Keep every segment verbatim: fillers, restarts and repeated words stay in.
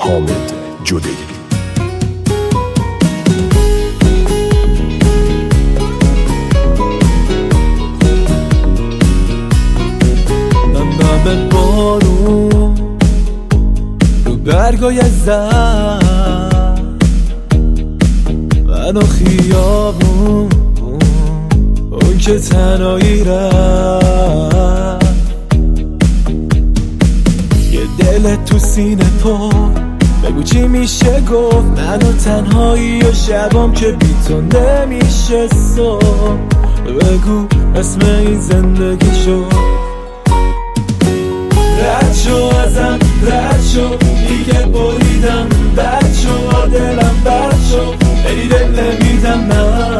حامد جودگی. نم بارون رو برگای زد من و خیابون اون که تنهایی رفت، یه دل تو سینه پر بگو چی میشه گفت، من و تنهایی و شبام که بی تو نمیشه صبح، بگو اسم این زندگی شد. رد شو ازم رد شو دیگه بریدم، بد شو دلم بد شو ای دل نمیدم من.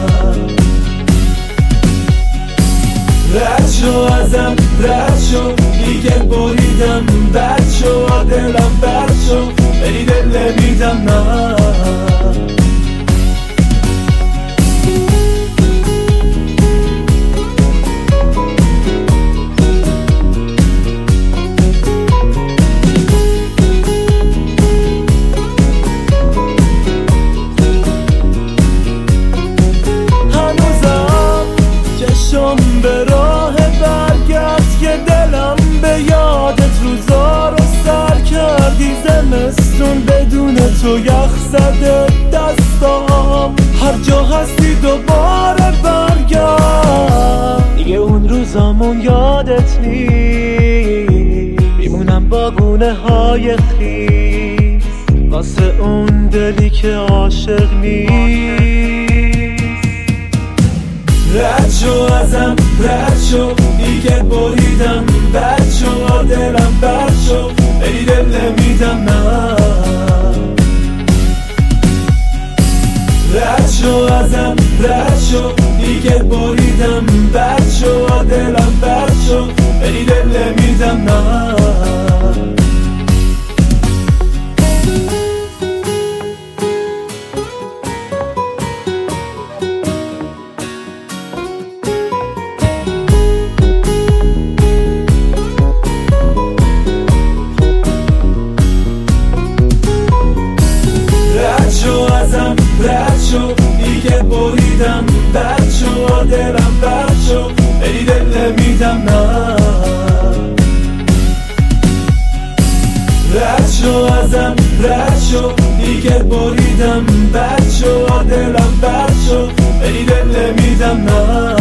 رد شو ازم رد شو دیگه بریدم، بد شو دلم بد شو ای دل نمیدم من. به راه برگرد که دلم به یادت روزا رو سر کردی، زمستون بدون تو یخ زده دستام، هر جا هستی دوباره برگرد. دیگه اون روزامون یادت نیست، میمونم با گونه های خیس واسه اون دلی که عاشق نیست. رد شو ازم رد شو دیگه بریدم، بد شو دلم بد شو ای دل نمیدم من. رد شو ازم رد شو دیگه بریدم، بد شو دلم بد شو ای دل نمیدم من. رد شو دیگه بریدم، بد شو دلم بد شو ای دل نمیدم من. رد شو ازم رد شو دیگه بریدم، بد شو دلم بد شو ای دل نمیدم من.